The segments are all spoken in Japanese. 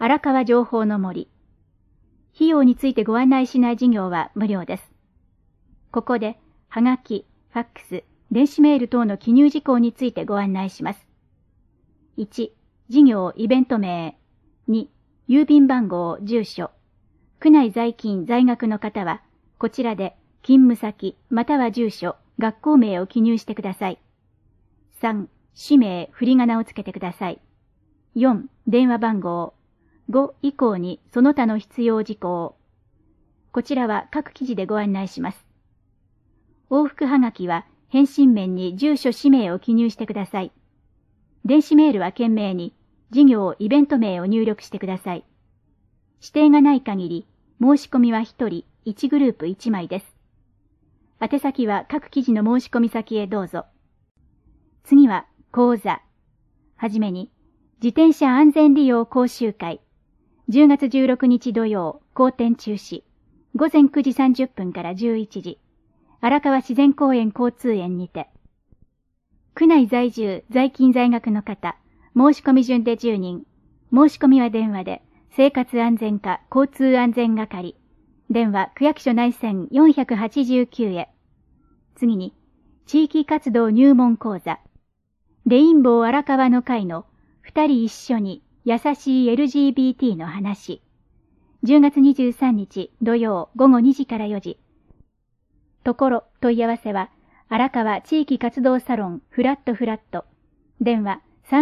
荒川情報の森。費用についてご案内しない事業は無料です。ここで、はがき、ファックス、電子メール等の記入事項についてご案内します。1、事業イベント名。2、郵便番号、住所。区内在勤在学の方は、こちらで勤務先または住所、学校名を記入してください。3、氏名、振り仮名をつけてください。4、電話番号。5以降にその他の必要事項。こちらは各記事でご案内します。往復はがきは返信面に住所氏名を記入してください。電子メールは件名に事業イベント名を入力してください。指定がない限り申し込みは1人1グループ1枚です。宛先は各記事の申し込み先へどうぞ。次は講座。はじめに自転車安全利用講習会。10月16日土曜、後天中止。午前9時30分から11時。荒川自然公園交通園にて。区内在住、在勤在学の方、申し込み順で10人。申し込みは電話で、生活安全課交通安全係。電話区役所内線489へ。次に、地域活動入門講座。レインボー荒川の会の2人一緒に優しい LGBT の話。10月23日土曜午後2時から4時。ところ問い合わせは荒川地域活動サロンフラットフラット。電話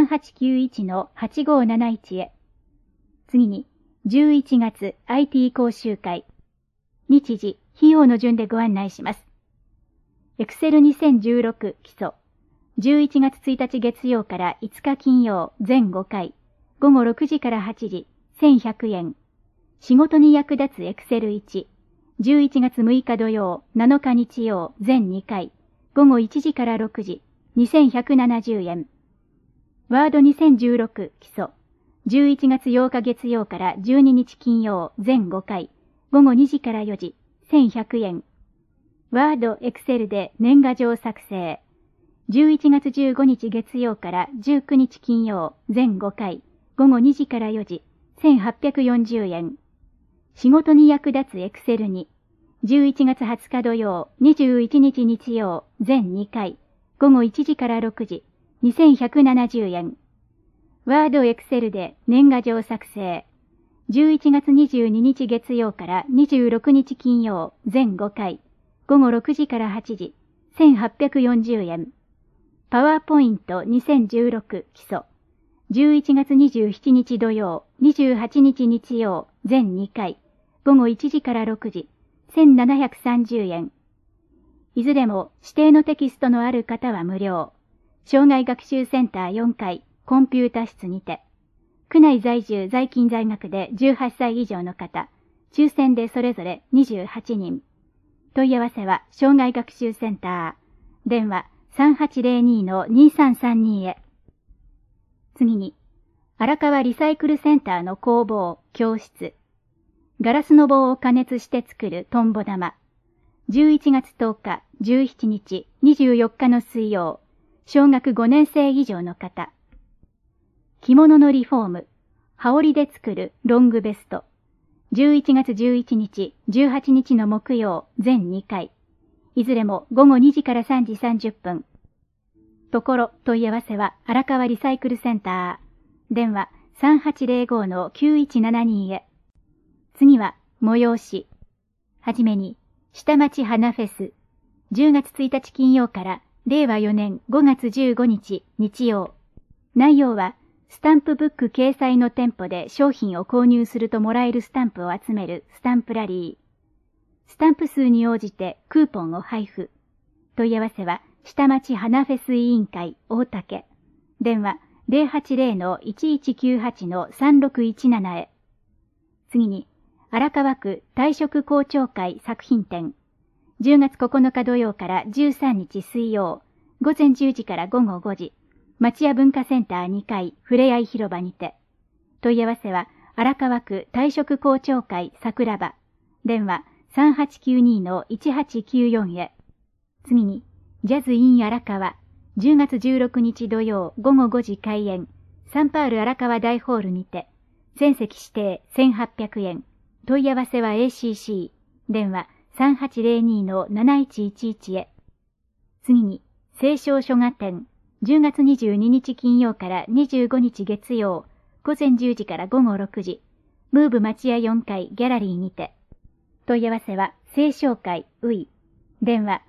3891-8571 へ。次に11月 IT 講習会。日時、費用の順でご案内します。Excel 2016基礎。11月1日月曜から5日金曜全5回。午後6時から8時、1100円。仕事に役立つ Excel 1。11月6日土曜、7日日曜全2回。午後1時から6時、2170円。ワード2016基礎。11月8日月曜から12日金曜全5回。午後2時から4時、1100円。ワード、Excel で年賀状作成。11月15日月曜から19日金曜全5回。午後2時から4時、1840円。仕事に役立つ Excel に。11月20日土曜、21日日曜全2回。午後1時から6時、2170円。ワード Excel で年賀状作成。11月22日月曜から26日金曜全5回。午後6時から8時、1840円。パワーポイント2016基礎。11月27日土曜、28日日曜全2回。午後1時から6時、1730円。いずれも指定のテキストのある方は無料。障害学習センター4階コンピュータ室にて。区内在住在勤在学で18歳以上の方、抽選でそれぞれ28人。問い合わせは障害学習センター。電話3802-2332へ。次に、荒川リサイクルセンターの工房、教室。ガラスの棒を加熱して作るトンボ玉。11月10日、17日、24日の水曜。小学5年生以上の方。着物のリフォーム。羽織で作るロングベスト。11月11日、18日の木曜、全2回。いずれも午後2時から3時30分。ところ問い合わせは荒川リサイクルセンター。電話3805-9172へ。次は催し。はじめに下町花フェス。10月1日金曜から令和4年5月15日日曜。内容はスタンプブック掲載の店舗で商品を購入するともらえるスタンプを集めるスタンプラリー。スタンプ数に応じてクーポンを配布。問い合わせは下町花フェス委員会大竹。電話080-1198-3617へ。次に荒川区退職校長会作品展。10月9日土曜から13日水曜。午前10時から午後5時。町屋文化センター2階ふれあい広場にて。問い合わせは荒川区退職校長会桜庭。電話3892-1894へ。次に、ジャズイン荒川。10月16日土曜午後5時開演。サンパール荒川大ホールにて。 全席指定1800円。問い合わせは ACC。電話3802-7111へ。次に、青少書画展。10月22日金曜から25日月曜、午前10時から午後6時。ムーブ町屋4階ギャラリーにて。問い合わせは、青少会ウイ。電話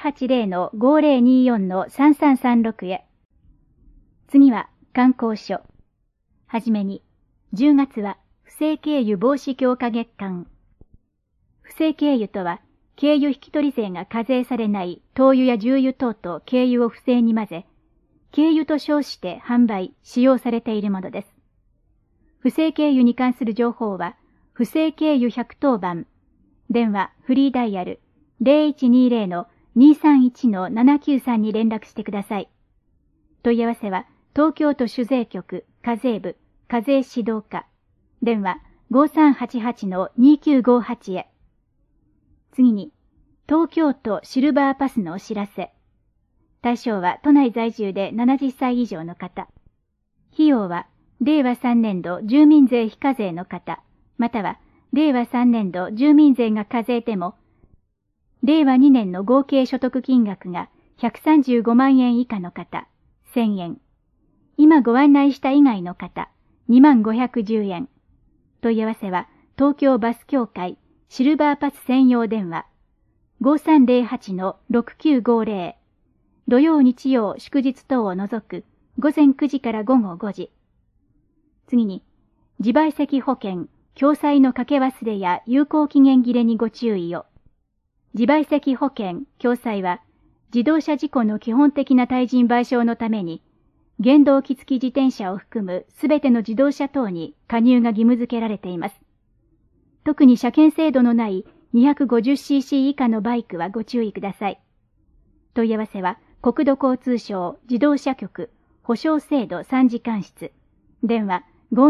080-5024-3336へ。次は、観光書。はじめに、10月は、不正経由防止強化月間。不正経由とは、経由引取税が課税されない灯油や重油等と経由を不正に混ぜ、経由と称して販売、使用されているものです。不正経由に関する情報は、不正経由110番、電話フリーダイヤル 0120-231-793 に連絡してください。問い合わせは、東京都主税局課税部課税指導課、電話5388-2958へ。次に、東京都シルバーパスのお知らせ。対象は都内在住で70歳以上の方。費用は、令和3年度住民税非課税の方、または、令和3年度住民税が課税でも、令和2年の合計所得金額が135万円以下の方、1000円。今ご案内した以外の方、20510円。問い合わせは、東京バス協会シルバーパス専用電話5308-6950。土曜日曜祝日等を除く午前9時から午後5時。次に、自賠責保険、共済のかけ忘れや有効期限切れにご注意を。自賠責保険、共済は、自動車事故の基本的な対人賠償のために、原動機付き自転車を含むすべての自動車等に加入が義務付けられています。特に車検制度のない 250cc 以下のバイクはご注意ください。問い合わせは、国土交通省自動車局保証制度3次官室。電話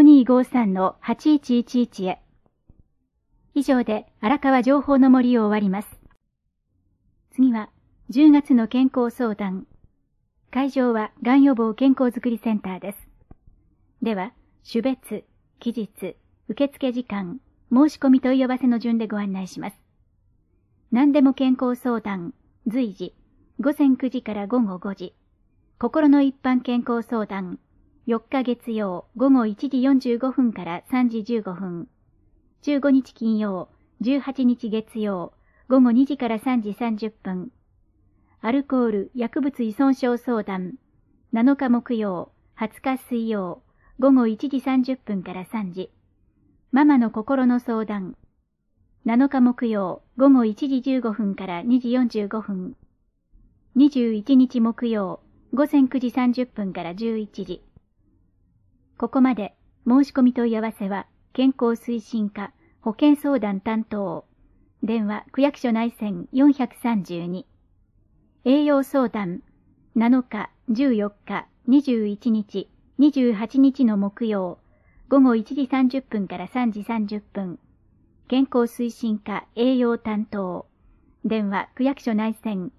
5253-8111へ。以上で荒川情報の森を終わります。次は10月の健康相談。会場はがん予防健康づくりセンターです。では、種別、期日、受付時間、申し込み問い合わせの順でご案内します。何でも健康相談、随時、午前9時から午後5時。心の一般健康相談、4日月曜午後1時45分から3時15分。15日金曜、18日月曜午後2時から3時30分。アルコール薬物依存症相談、7日木曜、20日水曜午後1時30分から3時。ママの心の相談、7日木曜午後1時15分から2時45分。21日木曜、午前9時30分から11時。ここまで申し込み問い合わせは、健康推進課保健相談担当。電話区役所内線432。栄養相談、7日、14日、21日、28日の木曜、午後1時30分から3時30分。健康推進課栄養担当。電話区役所内線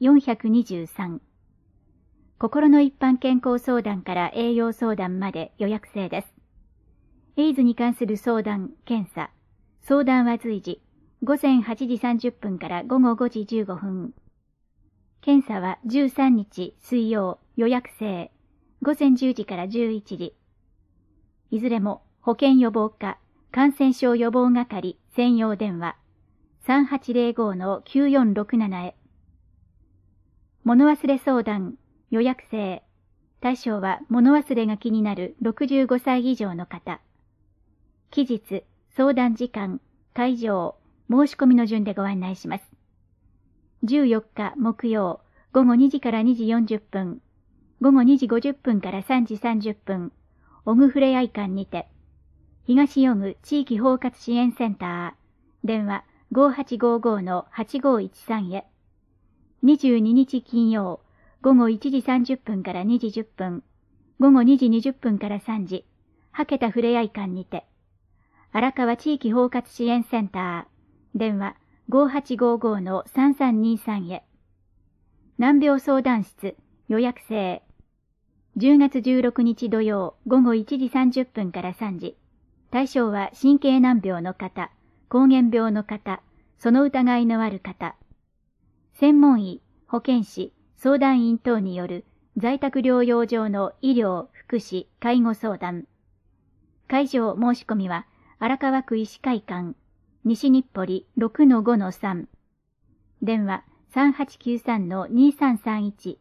423。心の一般健康相談から栄養相談まで予約制です。エイズに関する相談、検査。相談は随時、午前8時30分から午後5時15分。検査は13日水曜予約制、午前10時から11時。いずれも保健予防課、感染症予防係専用電話。3805-9467へ。物忘れ相談、予約制。対象は物忘れが気になる65歳以上の方。期日、相談時間、会場、申し込みの順でご案内します。14日木曜、午後2時から2時40分、午後2時50分から3時30分、オグフレアイ館にて、東予具地域包括支援センター、電話5855-8513へ。22日金曜、午後1時30分から2時10分、午後2時20分から3時、はけたふれあい館にて、荒川地域包括支援センター、電話5855-3323へ。難病相談室、予約制。10月16日土曜、午後1時30分から3時。 対象は神経難病の方、膠原病の方、その疑いのある方。専門医、保健師、相談員等による在宅療養上の医療、福祉、介護相談。会場申し込みは、荒川区医師会館、西日暮里 6-5-3。電話 3893-2331